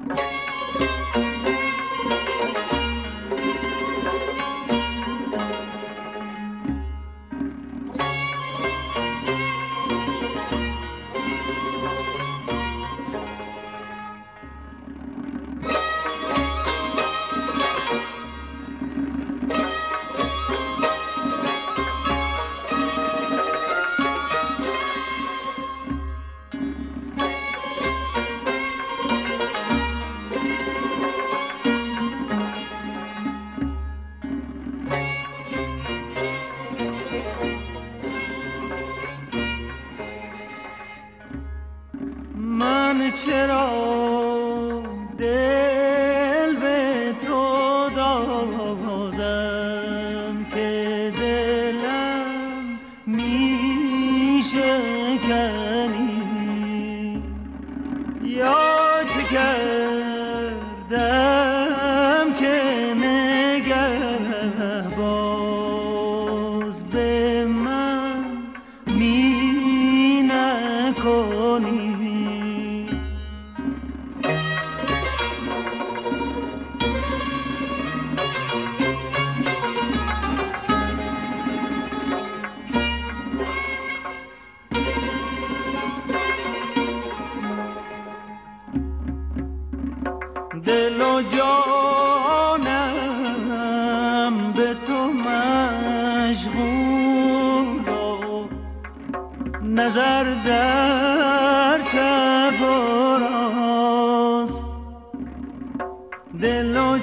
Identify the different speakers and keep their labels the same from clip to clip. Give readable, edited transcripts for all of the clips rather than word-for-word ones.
Speaker 1: من چرا دل به تو دادم که دلم می شکنی، یا چه کردم که نگه باز به من می نکنی. دل و جانم به تو مشغول و نظر در چپ و راست. دل و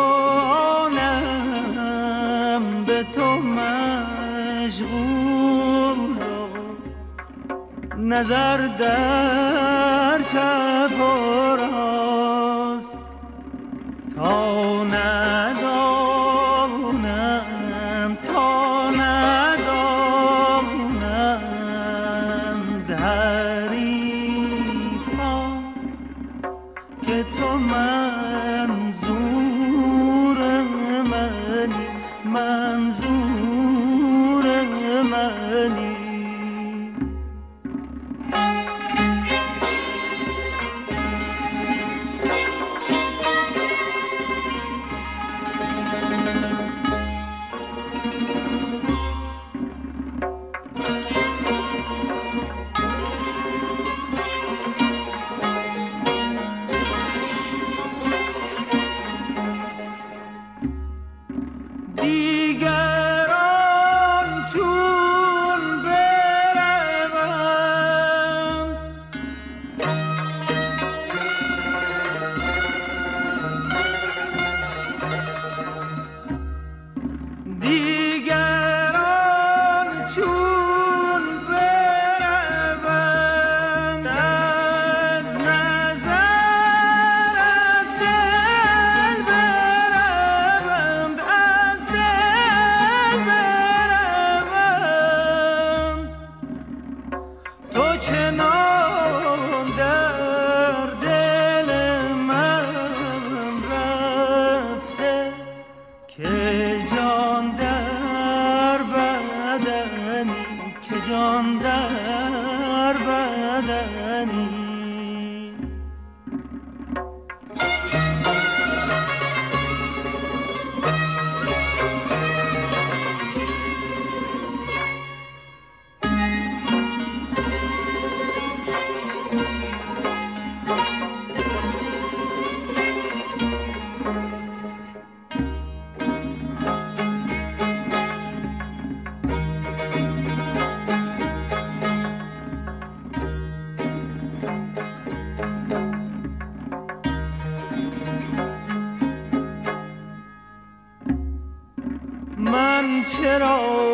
Speaker 1: جانم به تو مشغول و نظر در چپ و راست. تا ندانند حریفان که تو منظور منی. دیگران چون بروند از نظر از دل بروند، از دل بروند. تو چنان در دل من رفته که جان در بدنی، که جان در بدنی. من چرا